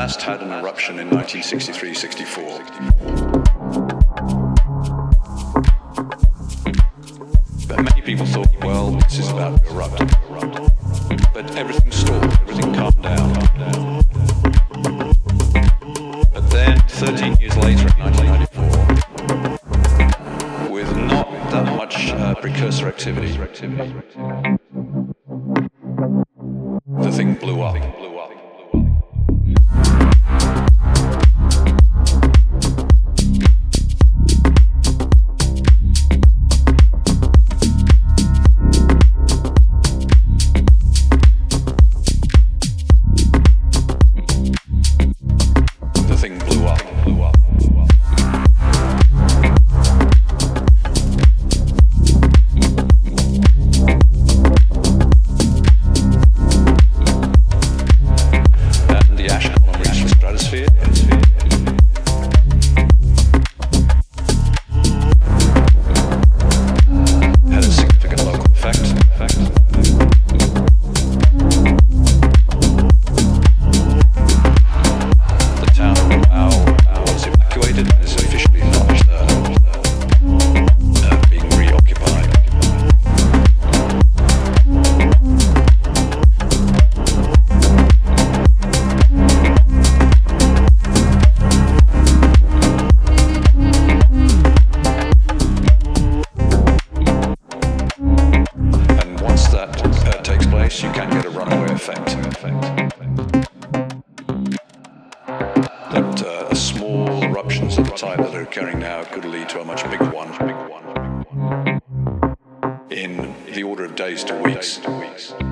last had an eruption in 1963-64. But many people thought, well, this is about to erupt. But everything stalled, everything calmed down. But then, 13 years later, in 1994, with not that much precursor activity, the thing blew up. You can get a runaway effect. That small eruptions of the type that are occurring now could lead to a much bigger one in the order of days to weeks.